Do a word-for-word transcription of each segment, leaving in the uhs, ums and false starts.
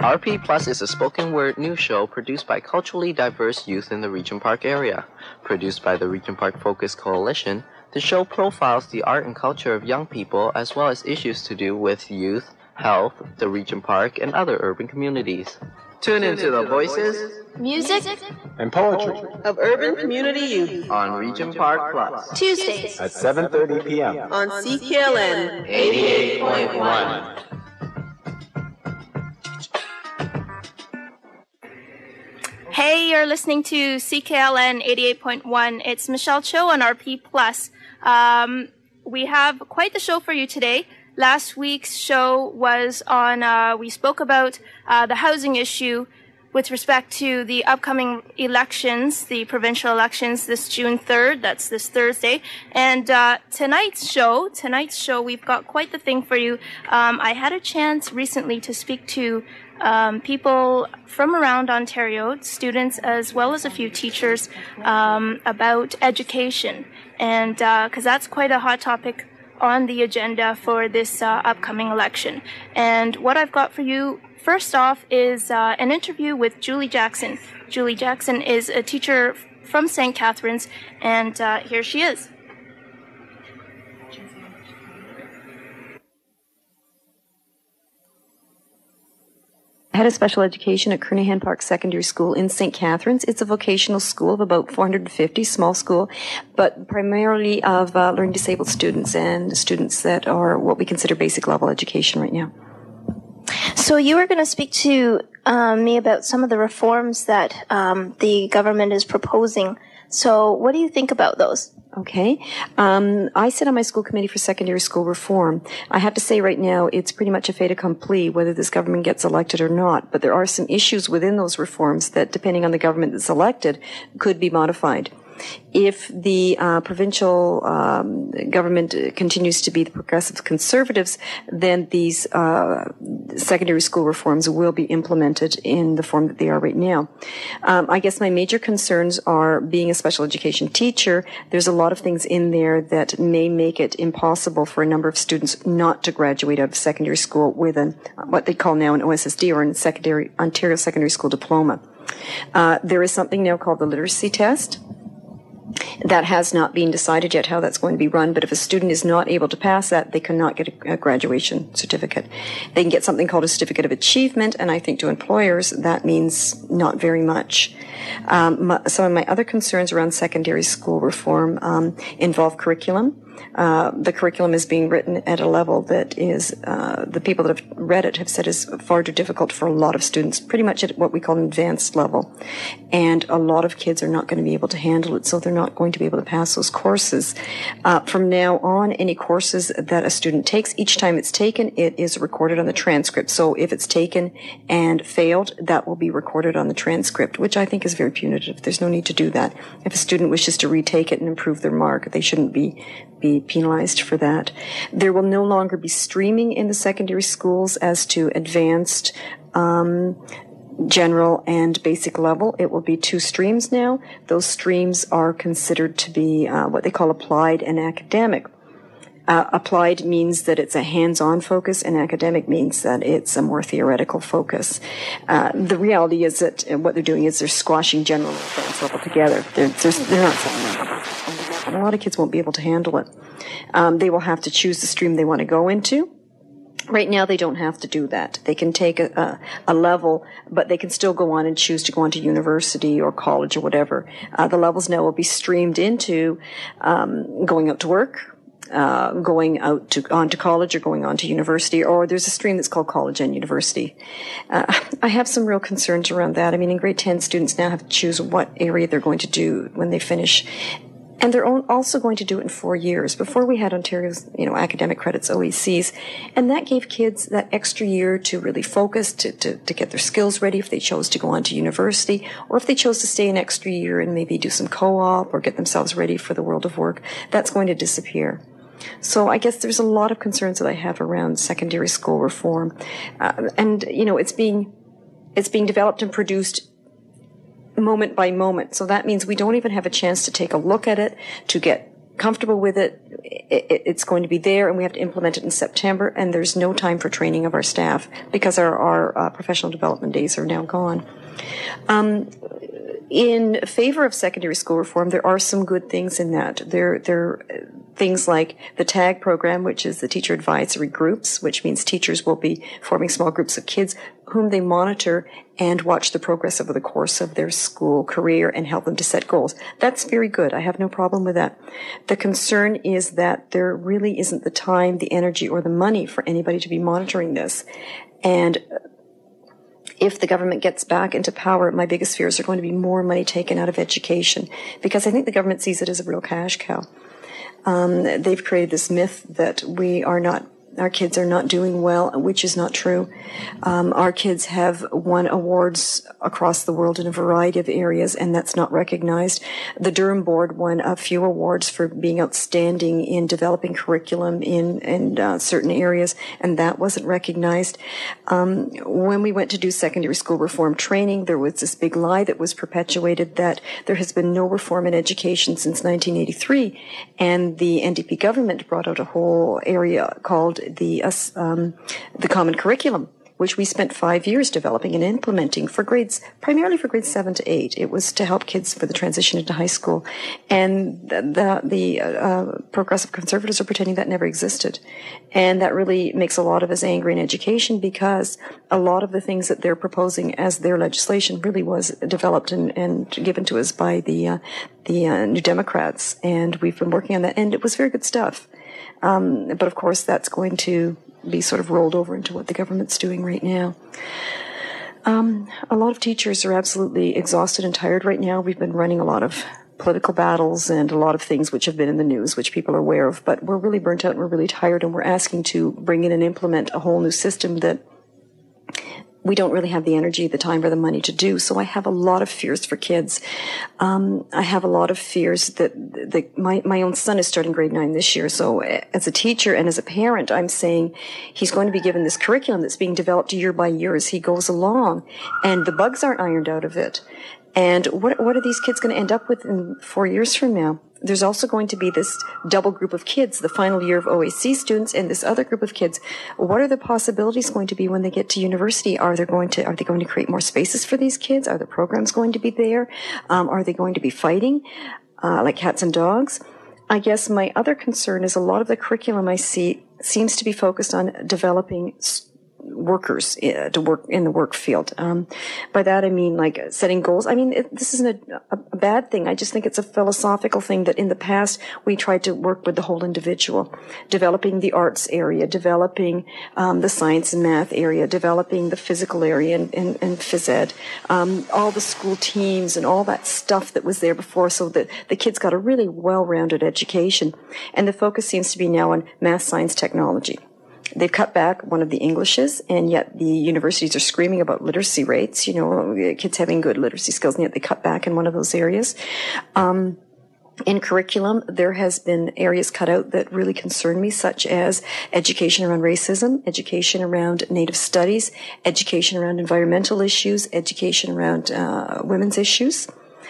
R P Plus is a spoken word news show produced by culturally diverse youth in the Regent Park area. Produced by the Regent Park Focus Coalition, the show profiles the art and culture of young people as well as issues to do with youth, health, the Regent Park, and other urban communities. Tune into the voices, music, and poetry of urban community youth on Regent Park Plus, Tuesdays at seven thirty p.m. on C K L N eighty-eight point one. Hey, you're listening to C K L N eighty-eight point one. It's Michelle Cho on R P Plus. Um, we have quite the show for you today. Last week's show was on, uh, we spoke about uh, the housing issue with respect to the upcoming elections, the provincial elections this June third, that's this Thursday. And uh, tonight's show, tonight's show, we've got quite the thing for you. Um, I had a chance recently to speak to um, people from around Ontario, students as well as a few teachers, um, about education. And because uh, that's quite a hot topic on the agenda for this uh, upcoming election. And what I've got for you first off is uh, an interview with Julie Jackson. Julie Jackson is a teacher from Saint Catharines, and uh, here she is. Head of special education at Kernahan Park Secondary School in Saint Catharines. It's a vocational school of about four hundred fifty, small school, but primarily of uh, learning disabled students and students that are what we consider basic level education right now. So you were going to speak to um, me about some of the reforms that um, the government is proposing. So what do you think about those? Okay. Um, I sit on my school committee for secondary school reform. I have to say right now it's pretty much a fait accompli whether this government gets elected or not, but there are some issues within those reforms that, depending on the government that's elected, could be modified. If the uh, provincial um, government continues to be the progressive conservatives, then these uh, secondary school reforms will be implemented in the form that they are right now. Um, I guess my major concerns are, being a special education teacher, there's a lot of things in there that may make it impossible for a number of students not to graduate out of secondary school with an, what they call now an O S S D, or a secondary Ontario Secondary School Diploma. Uh, there is something now called the literacy test. That has not been decided yet how that's going to be run, but if a student is not able to pass that, they cannot get a, a graduation certificate. They can get something called a certificate of achievement, and I think to employers that means not very much. Um, my, some of my other concerns around secondary school reform um, involve curriculum. Uh, the curriculum is being written at a level that is, uh, the people that have read it have said is far too difficult for a lot of students, pretty much at what we call an advanced level. And a lot of kids are not going to be able to handle it, so they're not going to be able to pass those courses. Uh, from now on, any courses that a student takes, each time it's taken, it is recorded on the transcript. So if it's taken and failed, that will be recorded on the transcript, which I think is very punitive. There's no need to do that. If a student wishes to retake it and improve their mark, they shouldn't be be penalized for that. There will no longer be streaming in the secondary schools as to advanced, um, general, and basic level. It will be two streams now. Those streams are considered to be uh, what they call applied and academic. Uh, applied means that it's a hands-on focus, and academic means that it's a more theoretical focus. Uh, the reality is that what they're doing is they're squashing general and advanced level together. They're, they're, they're not saying and a lot of kids won't be able to handle it. Um, they will have to choose the stream they want to go into. Right now, they don't have to do that. They can take a, a, a level, but they can still go on and choose to go on to university or college or whatever. Uh, the levels now will be streamed into um, going out to work, uh, going out to on to college, or going on to university, or there's a stream that's called college and university. Uh, I have some real concerns around that. I mean, in grade ten, students now have to choose what area they're going to do when they finish. And they're also going to do it in four years. Before, we had Ontario's, you know, academic credits, O E Cs, and that gave kids that extra year to really focus, to, to, to get their skills ready if they chose to go on to university, or if they chose to stay an extra year and maybe do some co-op or get themselves ready for the world of work. That's going to disappear. So I guess there's a lot of concerns that I have around secondary school reform. Uh, and, you know, it's being, it's being developed and produced moment by moment. So that means we don't even have a chance to take a look at it, to get comfortable with it, it, it's going to be there, and we have to implement it in September, and there's no time for training of our staff because our, our uh, professional development days are now gone. Um, in favor of secondary school reform, there are some good things in that. There, there things like the TAG program, which is the teacher advisory groups, which means teachers will be forming small groups of kids whom they monitor and watch the progress over the course of their school career and help them to set goals. That's very good. I have no problem with that. The concern is that there really isn't the time, the energy, or the money for anybody to be monitoring this. And if the government gets back into power, my biggest fears are going to be more money taken out of education, because I think the government sees it as a real cash cow. Um, they've created this myth that we are not, our kids are not doing well, which is not true. Um, our kids have won awards across the world in a variety of areas, and that's not recognized. The Durham Board won a few awards for being outstanding in developing curriculum in, in uh, certain areas, and that wasn't recognized. Um, when we went to do secondary school reform training, there was this big lie that was perpetuated that there has been no reform in education since nineteen eighty-three, and the N D P government brought out a whole area called the uh, um, the Common Curriculum, which we spent five years developing and implementing for grades, primarily for grades seven to eight. It was to help kids for the transition into high school. And the, the, the uh, progressive conservatives are pretending that never existed. And that really makes a lot of us angry in education, because a lot of the things that they're proposing as their legislation really was developed and, and given to us by the, uh, the uh, New Democrats. And we've been working on that, and it was very good stuff. Um, but of course, that's going to be sort of rolled over into what the government's doing right now. Um, a lot of teachers are absolutely exhausted and tired right now. We've been running a lot of political battles and a lot of things which have been in the news, which people are aware of. But we're really burnt out and we're really tired, and we're asking to bring in and implement a whole new system that we don't really have the energy, the time, or the money to do. So I have a lot of fears for kids. Um, I have a lot of fears that, that my, my own son is starting grade nine this year. So as a teacher and as a parent, I'm saying he's going to be given this curriculum that's being developed year by year as he goes along, and the bugs aren't ironed out of it. And what, what are these kids going to end up with in four years from now? There's also going to be this double group of kids, the final year of O A C students and this other group of kids. What are the possibilities going to be when they get to university? Are they going to, are they going to create more spaces for these kids? Are the programs going to be there? Um, are they going to be fighting, uh, like cats and dogs? I guess my other concern is a lot of the curriculum I see seems to be focused on developing workers uh, to work in the work field. Um, by that I mean like setting goals. I mean, it, this isn't a, a bad thing. I just think it's a philosophical thing that in the past we tried to work with the whole individual, developing the arts area, developing um, the science and math area, developing the physical area and, and, and phys ed, um, all the school teams and all that stuff that was there before, so that the kids got a really well-rounded education. And the focus seems to be now on math, science, technology. They've cut back one of the Englishes, and yet the universities are screaming about literacy rates, you know, kids having good literacy skills, and yet they cut back in one of those areas. Um, in curriculum, there has been areas cut out that really concern me, such as education around racism, education around Native studies, education around environmental issues, education around uh, women's issues.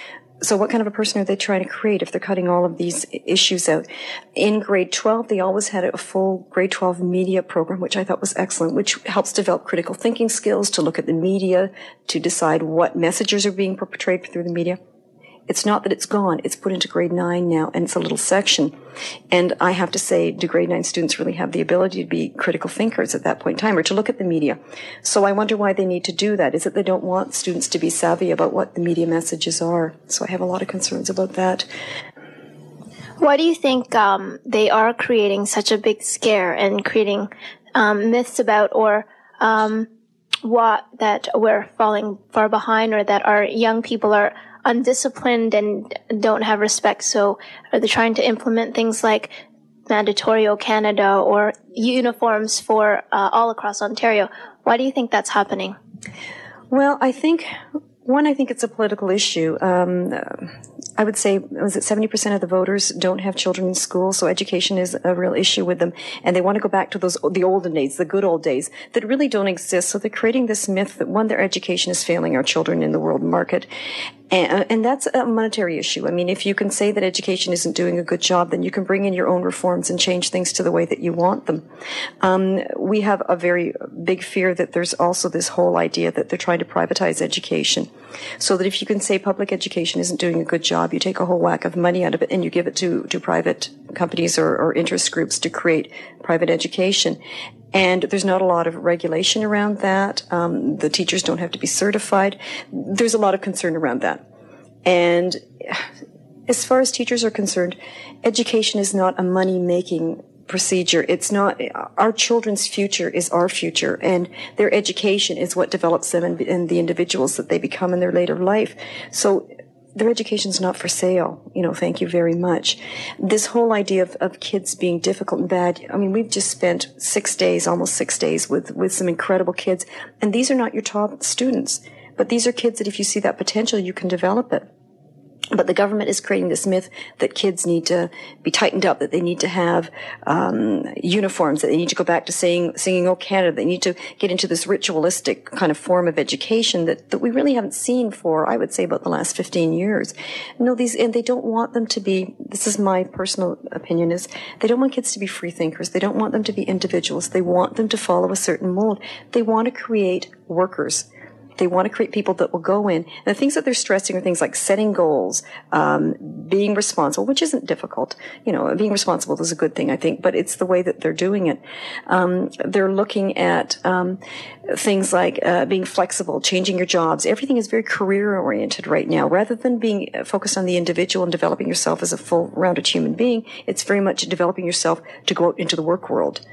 So what kind of a person are they trying to create if they're cutting all of these issues out? In grade twelve, they always had a full grade twelve media program, which I thought was excellent, which helps develop critical thinking skills, to look at the media, to decide what messages are being portrayed through the media. It's not that it's gone. It's put into grade nine now, and it's a little section. And I have to say, do grade nine students really have the ability to be critical thinkers at that point in time, or to look at the media? So I wonder why they need to do that. Is it they don't want students to be savvy about what the media messages are? So I have a lot of concerns about that. Why do you think um, they are creating such a big scare and creating um, myths about, or um, what, that we're falling far behind, or that our young people are undisciplined and don't have respect? So are they trying to implement things like mandatory O Canada or uniforms for uh, all across Ontario? Why do you think that's happening? Well, I think, one, I think it's a political issue. Um, I would say, was it seventy percent of the voters don't have children in school, so education is a real issue with them, and they want to go back to those, the olden days, the good old days, that really don't exist. So they're creating this myth that, one, their education is failing our children in the world market, And, and that's a monetary issue. I mean, if you can say that education isn't doing a good job, then you can bring in your own reforms and change things to the way that you want them. Um, we have a very big fear that there's also this whole idea that they're trying to privatize education. So that if you can say public education isn't doing a good job, you take a whole whack of money out of it and you give it to, to private companies or, or interest groups to create private education. And there's not a lot of regulation around that. Um, the teachers don't have to be certified. There's a lot of concern around that. And as far as teachers are concerned, education is not a money-making procedure. It's not, our children's future is our future, and their education is what develops them and, and the individuals that they become in their later life. So their education's not for sale. You know, thank you very much. This whole idea of, of kids being difficult and bad, I mean, we've just spent six days, almost six days with, with some incredible kids. And these are not your top students, but these are kids that if you see that potential, you can develop it. But the government is creating this myth that kids need to be tightened up, that they need to have um, uniforms, that they need to go back to singing, singing "O Canada." They need to get into this ritualistic kind of form of education that, that we really haven't seen for, I would say, about the last fifteen years. No, these, and they don't want them to be, this is my personal opinion, is they don't want kids to be free thinkers. They don't want them to be individuals. They want them to follow a certain mold. They want to create workers. They want to create people that will go in. And the things that they're stressing are things like setting goals, um, being responsible, which isn't difficult. You know, being responsible is a good thing, I think, but it's the way that they're doing it. Um, they're looking at um, things like uh, being flexible, changing your jobs. Everything is very career-oriented right now. Rather than being focused on the individual and developing yourself as a full-rounded human being, it's very much developing yourself to go out into the work world.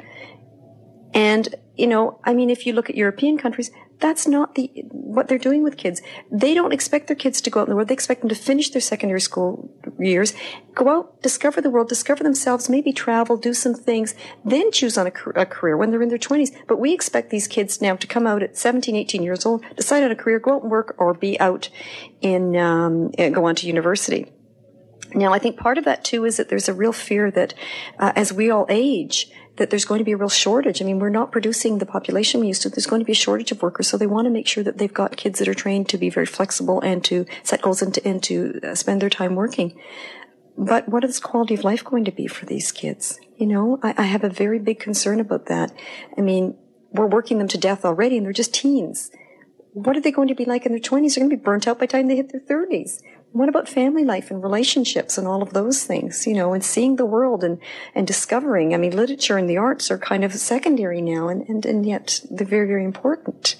And, you know, I mean, if you look at European countries, that's not the what they're doing with kids. They don't expect their kids to go out in the world. They expect them to finish their secondary school years, go out, discover the world, discover themselves, maybe travel, do some things, then choose on a, a career when they're in their twenties. But we expect these kids now to come out at seventeen, eighteen years old, decide on a career, go out and work, or be out in, um, go on to university. Now, I think part of that, too, is that there's a real fear that uh, as we all age, that there's going to be a real shortage. I mean, we're not producing the population we used to. There's going to be a shortage of workers, so they want to make sure that they've got kids that are trained to be very flexible and to set goals and to, and to uh, spend their time working. But what is quality of life going to be for these kids? You know, I, I have a very big concern about that. I mean, we're working them to death already, and they're just teens. What are they going to be like in their twenties? They're going to be burnt out by the time they hit their thirties. What about family life and relationships and all of those things, you know, and seeing the world and, and discovering? I mean, literature and the arts are kind of secondary now, and, and, and yet they're very, very important.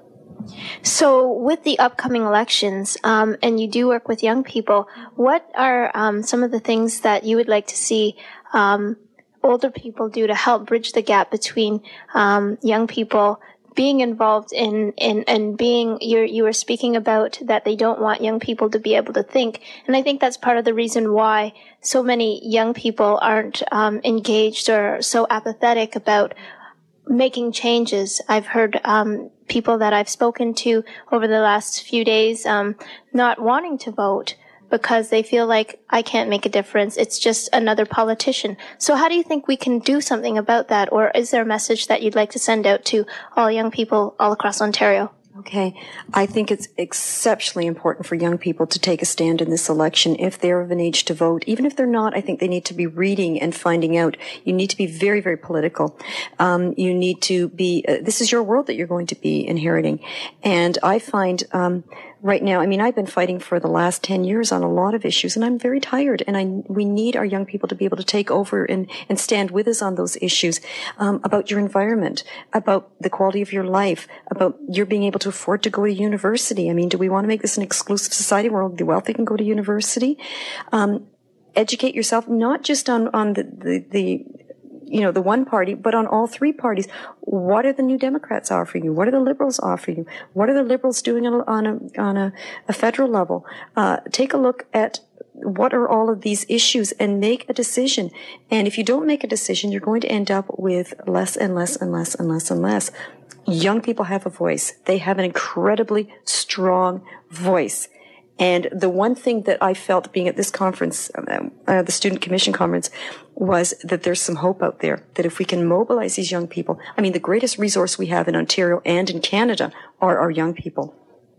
So with the upcoming elections, um, and you do work with young people, what are um, some of the things that you would like to see um, older people do to help bridge the gap between um, young people being involved in, in, and being, you you were speaking about that they don't want young people to be able to think. And I think that's part of the reason why so many young people aren't um, engaged or so apathetic about making changes. I've heard um, people that I've spoken to over the last few days um, not wanting to vote because they feel like, I can't make a difference. It's just another politician. So how do you think we can do something about that? Or is there a message that you'd like to send out to all young people all across Ontario? Okay. I think it's exceptionally important for young people to take a stand in this election if they're of an age to vote. Even if they're not, I think they need to be reading and finding out. You need to be very, very political. Um, you need to be, uh, this is your world that you're going to be inheriting. And I find, um, right now, I mean, I've been fighting for the last ten years on a lot of issues, and I'm very tired, and I, we need our young people to be able to take over and, and stand with us on those issues, um, about your environment, about the quality of your life, about your being able to afford to go to university. I mean, do we want to make this an exclusive society where only the wealthy can go to university? Um, educate yourself, not just on, on the, the, the you know, the one party, but on all three parties. What are the New Democrats offering you? What are the Liberals offering you? What are the Liberals doing on a, on a, on a, a federal level? Uh, take a look at what are all of these issues and make a decision. And if you don't make a decision, you're going to end up with less and less and less and less and less. Young people have a voice. They have an incredibly strong voice. And the one thing that I felt being at this conference, uh, the Student Commission Conference, was that there's some hope out there, that if we can mobilize these young people, I mean, the greatest resource we have in Ontario and in Canada are our young people.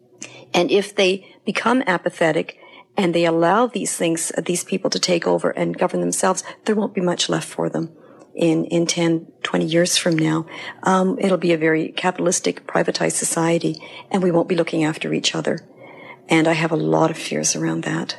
And if they become apathetic and they allow these things, these people to take over and govern themselves, there won't be much left for them in, in ten, twenty years from now. Um, it'll be a very capitalistic, privatized society, and we won't be looking after each other. And I have a lot of fears around that.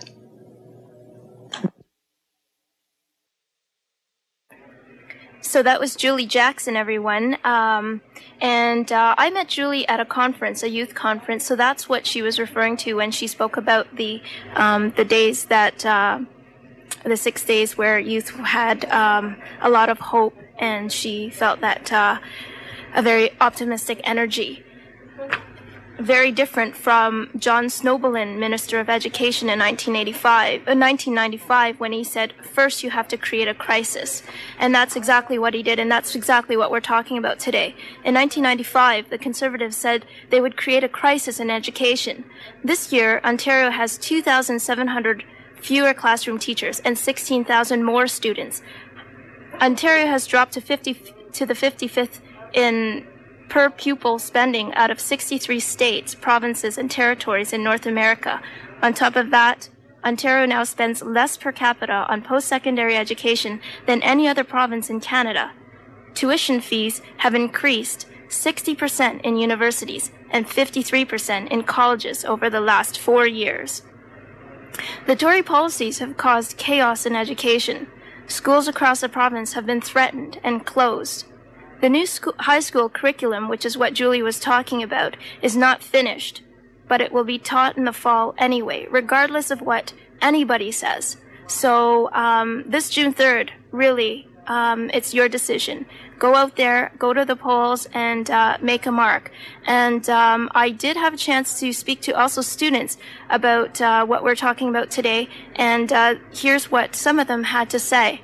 So that was Julie Jackson, everyone. Um, and uh, I met Julie at a conference, a youth conference. So that's what she was referring to when she spoke about the um, the days that, uh, the six days where youth had um, a lot of hope, and she felt that uh, a very optimistic energy. Very different from John Snowbelin, Minister of Education in nineteen eighty-five, uh, nineteen ninety-five, when he said, first you have to create a crisis. And that's exactly what he did, and that's exactly what we're talking about today. In nineteen ninety-five, the Conservatives said they would create a crisis in education. This year, Ontario has two thousand seven hundred fewer classroom teachers and sixteen thousand more students. Ontario has dropped to fifty to the fifty-fifth in per pupil spending out of sixty-three states, provinces, and territories in North America. On top of that, Ontario now spends less per capita on post-secondary education than any other province in Canada. Tuition fees have increased sixty percent in universities and fifty-three percent in colleges over the last four years. The Tory policies have caused chaos in education. Schools across the province have been threatened and closed. The new school, high school curriculum, which is what Julie was talking about, is not finished, but it will be taught in the fall anyway, regardless of what anybody says. So um, this June third, really, um, it's your decision. Go out there, go to the polls, and uh, make a mark. And um, I did have a chance to speak to also students about uh, what we're talking about today, and uh, here's what some of them had to say.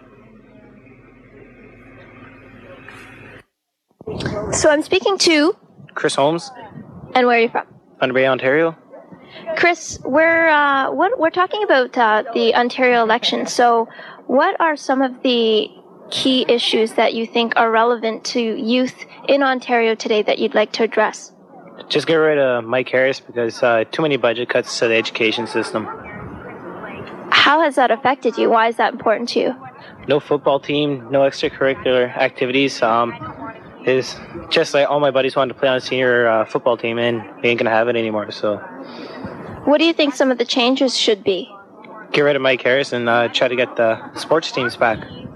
So I'm speaking to Chris Holmes. And where are you from? Thunder Bay, Ontario. Chris, we're uh, what we're talking about uh, the Ontario election. So, what are some of the key issues that you think are relevant to youth in Ontario today that you'd like to address? Just get rid of Mike Harris because uh, too many budget cuts to the education system. How has that affected you? Why is that important to you? No football team, no extracurricular activities. Um, is just like all my buddies wanted to play on a senior uh, football team, and we ain't gonna have it anymore. So, what do you think some of the changes should be? Get rid of Mike Harris and uh, try to get the sports teams back.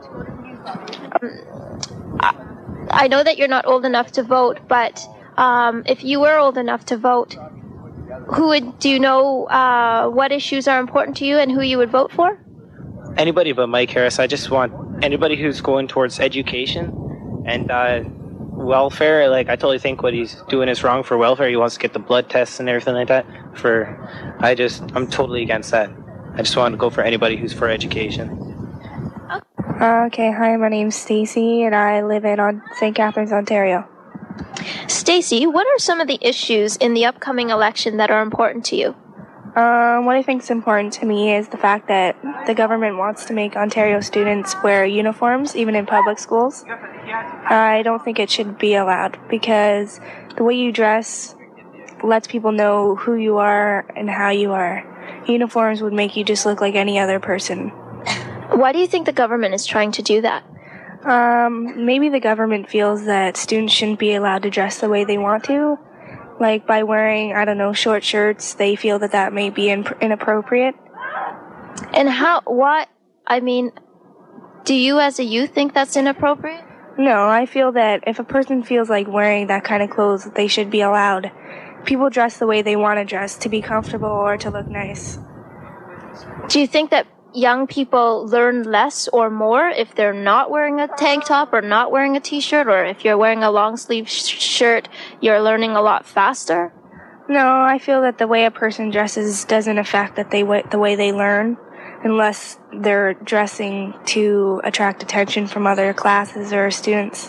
Um, I know that you're not old enough to vote, but um, if you were old enough to vote, who would do you know uh, what issues are important to you and who you would vote for? Anybody but Mike Harris. I just want anybody who's going towards education and uh, welfare. Like, I totally think what he's doing is wrong for welfare. He wants to get the blood tests and everything like that. For, I just, I'm totally against that. I just want to go for anybody who's for education. Uh, okay, hi, my name's Stacy, and I live in on Saint Catharines, Ontario. Stacy, what are some of the issues in the upcoming election that are important to you? Um, what I think is important to me is the fact that the government wants to make Ontario students wear uniforms, even in public schools. I don't think it should be allowed because the way you dress lets people know who you are and how you are. Uniforms would make you just look like any other person. Why do you think the government is trying to do that? Um, maybe the government feels that students shouldn't be allowed to dress the way they want to. Like by wearing, I don't know, short shirts, they feel that that may be in- inappropriate. And how, what, I mean, do you as a youth think that's inappropriate? No, I feel that if a person feels like wearing that kind of clothes, they should be allowed. People dress the way they want to dress, to be comfortable or to look nice. Do you think that young people learn less or more if they're not wearing a tank top or not wearing a t-shirt, or if you're wearing a long sleeve sh- shirt, you're learning a lot faster? No, I feel that the way a person dresses doesn't affect that they w- the way they learn, unless they're dressing to attract attention from other classes or students.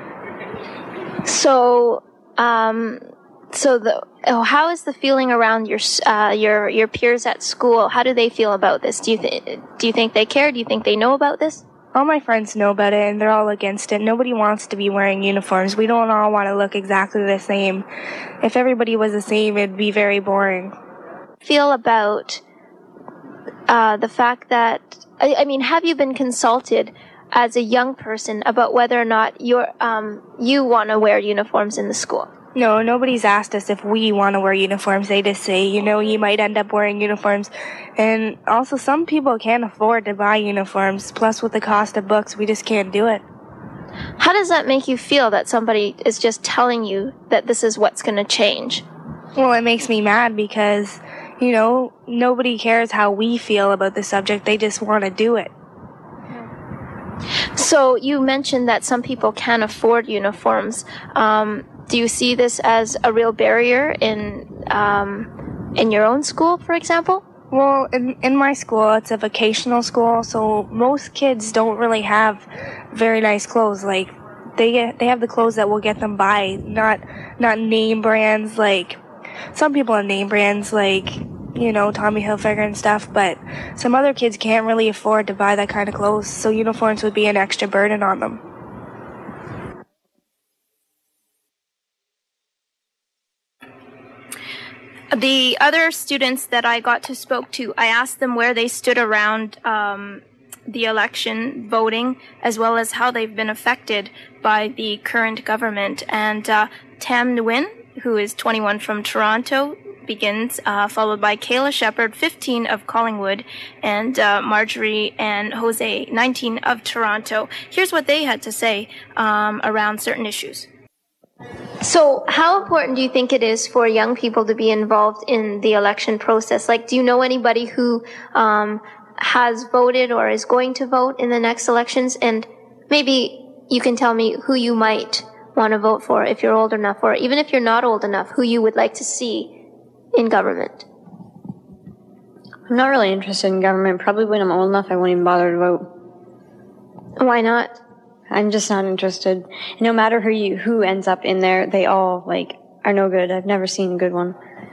So, um, so the oh, how is the feeling around your uh, your your peers at school? How do they feel about this? Do you th- do you think they care? Do you think they know about this? All my friends know about it, and they're all against it. Nobody wants to be wearing uniforms. We don't all want to look exactly the same. If everybody was the same, it'd be very boring. feel about uh, the fact that, I, I mean, have you been consulted as a young person about whether or not you're, um, you want to wear uniforms in the school? No, nobody's asked us if we want to wear uniforms. They just say, you know, you might end up wearing uniforms. And also, some people can't afford to buy uniforms. Plus, with the cost of books, we just can't do it. How does that make you feel that somebody is just telling you that this is what's going to change? Well, it makes me mad because, you know, nobody cares how we feel about the subject. They just want to do it. So you mentioned that some people can't afford uniforms. Um, do you see this as a real barrier in um, in your own school, for example? Well, in, in my school, it's a vocational school, so most kids don't really have very nice clothes. Like, they get, they have the clothes that will get them by, not not name brands. Like, some people have name brands, like, you know, Tommy Hilfiger and stuff, but some other kids can't really afford to buy that kind of clothes, so uniforms would be an extra burden on them. The other students that I got to spoke to, I asked them where they stood around um, the election voting, as well as how they've been affected by the current government. And uh, Tam Nguyen, who is twenty-one from Toronto, begins, uh, followed by Kayla Shepard, fifteen of Collingwood, and uh, Marjorie and Jose, nineteen of Toronto. Here's what they had to say um, around certain issues. So how important do you think it is for young people to be involved in the election process? Like, do you know anybody who um, has voted or is going to vote in the next elections? And maybe you can tell me who you might want to vote for if you're old enough, or even if you're not old enough, who you would like to see in government. I'm not really interested in government. Probably when I'm old enough, I won't even bother to vote. Why not? I'm just not interested. No matter who you who ends up in there, they all like are no good. I've never seen a good one.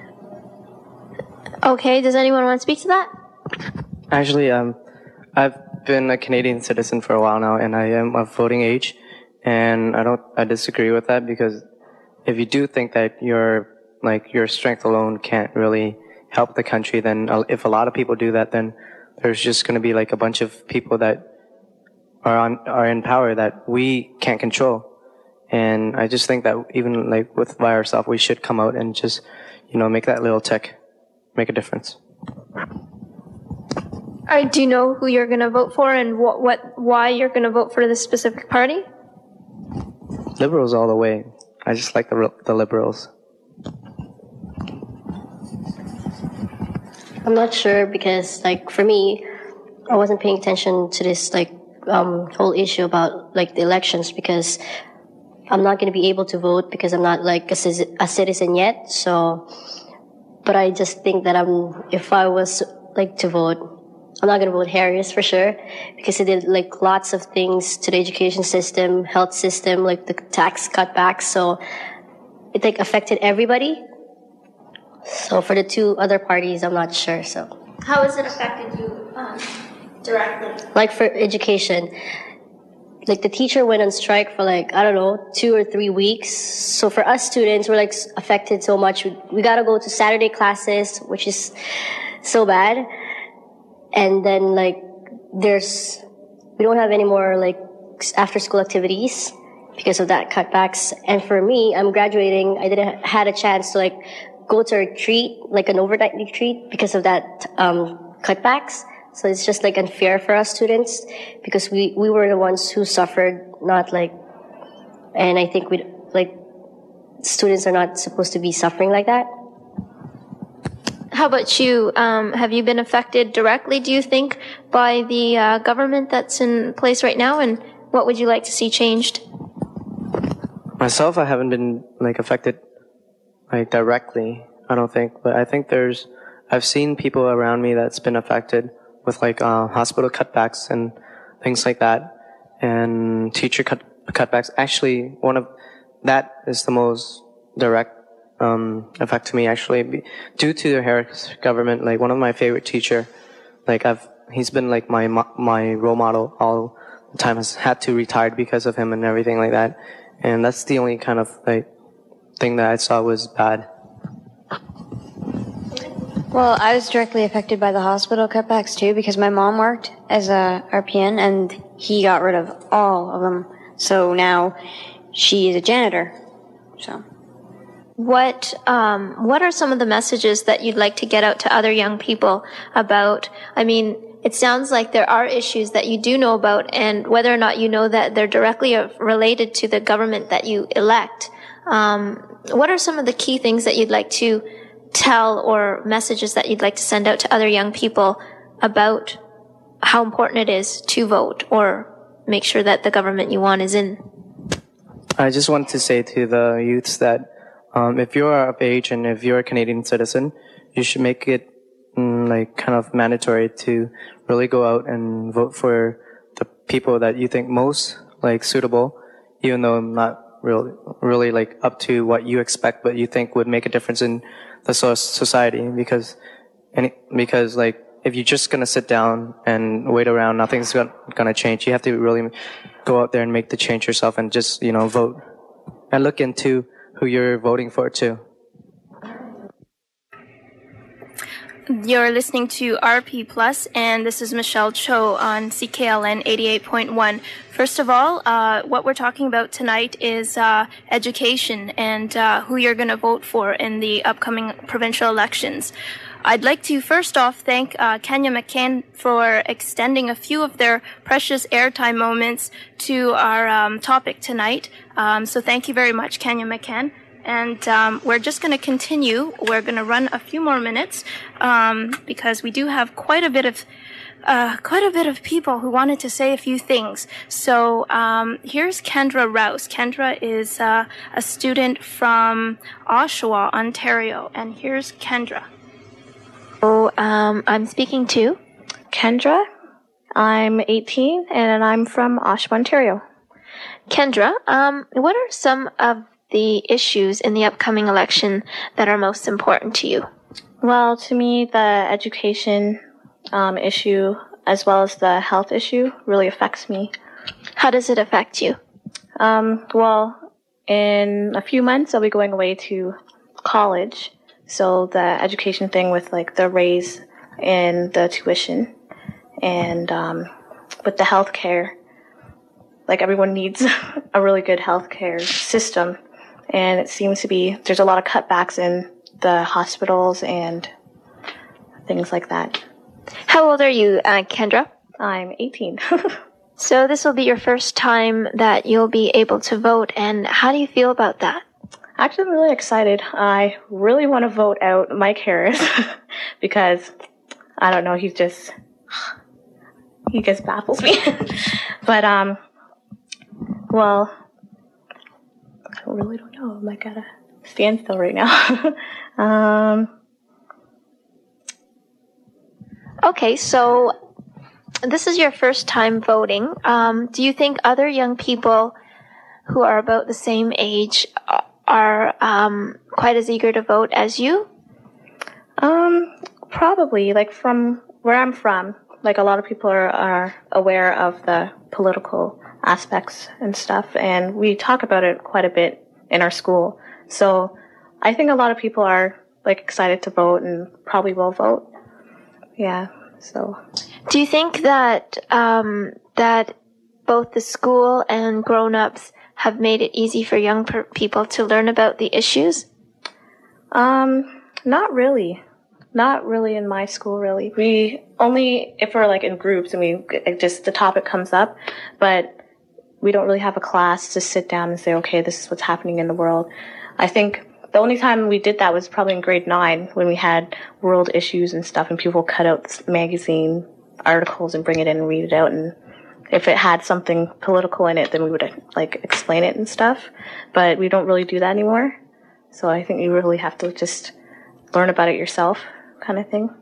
Okay, does anyone want to speak to that? Actually, um, I've been a Canadian citizen for a while now, and I am of voting age, and I don't I disagree with that, because if you do think that your like your strength alone can't really help the country, then if a lot of people do that, then there's just going to be like a bunch of people that are on are in power that we can't control. And I just think that even like with by ourselves, we should come out and just, you know, make that little tick, make a difference. All right, do you know who you're going to vote for and what, what why you're going to vote for this specific party? Liberals all the way. I just like the the Liberals. I'm not sure, because like for me, I wasn't paying attention to this like um whole issue about like the elections, because I'm not going to be able to vote because I'm not like a, a citizen yet. So, but I just think that I'm if I was like to vote, I'm not going to vote Harris for sure, because he did like lots of things to the education system, health system, like the tax cutbacks. So it like affected everybody. So for the two other parties, I'm not sure. So how has it affected you um, directly? Like for education, like the teacher went on strike for like, I don't know, two or three weeks. So for us students, we're like affected so much. We, we got to go to Saturday classes, which is so bad. And then like there's, we don't have any more like after school activities because of that cutbacks. And for me, I'm graduating. I didn't had a chance to like go to a retreat, like an overnight retreat, because of that um, cutbacks. So it's just like unfair for us students, because we, we were the ones who suffered, not like, and I think we like students are not supposed to be suffering like that. How about you? Um, have you been affected directly, do you think, by the uh, government that's in place right now? And what would you like to see changed? Myself, I haven't been like affected like directly, I don't think, but I think there's, I've seen people around me that's been affected with like uh, hospital cutbacks and things like that, and teacher cut, cutbacks. Actually, one of that is the most direct um, effect to me. Actually, due to the Harris government, like one of my favorite teacher, like I've he's been like my my role model all the time. Has had to retire because of him and everything like that, and that's the only kind of like thing that I saw was bad. Well, I was directly affected by the hospital cutbacks too because my mom worked as a R P N and he got rid of all of them. So now she is a janitor. So, what um, what are some of the messages that you'd like to get out to other young people about? I mean, it sounds like there are issues that you do know about, and whether or not you know that they're directly related to the government that you elect. Um, what are some of the key things that you'd like to tell or messages that you'd like to send out to other young people about how important it is to vote or make sure that the government you want is in? I just want to say to the youths that um, if you're of age and if you're a Canadian citizen, you should make it mm, like kind of mandatory to really go out and vote for the people that you think most like suitable, even though not really, really like up to what you expect, but you think would make a difference in the so- society. Because, any, because like if you're just gonna sit down and wait around, nothing's gonna, gonna change. You have to really go out there and make the change yourself and just, you know, vote and look into who you're voting for too. You're listening to R P Plus, and this is Michelle Cho on C K L N eighty-eight point one. First of all, uh, what we're talking about tonight is uh, education and uh, who you're going to vote for in the upcoming provincial elections. I'd like to first off thank uh, Kenya McCann for extending a few of their precious airtime moments to our um, topic tonight. Um, so thank you very much, Kenya McCann. And um, we're just going to continue. We're going to run a few more minutes um, because we do have quite a bit of uh, quite a bit of people who wanted to say a few things. So um, here's Kendra Rouse. Kendra is uh, a student from Oshawa, Ontario, and here's Kendra. So um, I'm speaking to Kendra. I'm eighteen and I'm from Oshawa, Ontario. Kendra, um, what are some of the issues in the upcoming election that are most important to you? Well, to me, the education um, issue as well as the health issue really affects me. How does it affect you? Um, well, in a few months, I'll be going away to college. So the education thing with like the raise in the tuition and um, with the healthcare, like everyone needs a really good healthcare system. And it seems to be, there's a lot of cutbacks in the hospitals and things like that. How old are you, uh, Kendra? I'm eighteen. So this will be your first time that you'll be able to vote. And how do you feel about that? Actually, I'm really excited. I really want to vote out Mike Harris because, I don't know, he's just, he just baffles me. But, um, well, I really don't know. I'm like at a standstill right now. um, okay, so this is your first time voting. Um, do you think other young people who are about the same age are um, quite as eager to vote as you? Um, probably. Like from where I'm from, like a lot of people are, are aware of the political aspects and stuff, and we talk about it quite a bit in our school. So I think a lot of people are like excited to vote and probably will vote. Yeah. So do you think that um, that both the school and grown-ups have made it easy for young per- people to learn about the issues? Um, not really. Not really in my school, really. We only if we're like in groups and we it just the topic comes up, but we don't really have a class to sit down and say, okay, this is what's happening in the world. I think the only time we did that was probably in grade nine when we had world issues and stuff and people cut out magazine articles and bring it in and read it out. And if it had something political in it, then we would like explain it and stuff. But we don't really do that anymore. So I think you really have to just learn about it yourself kind of thing.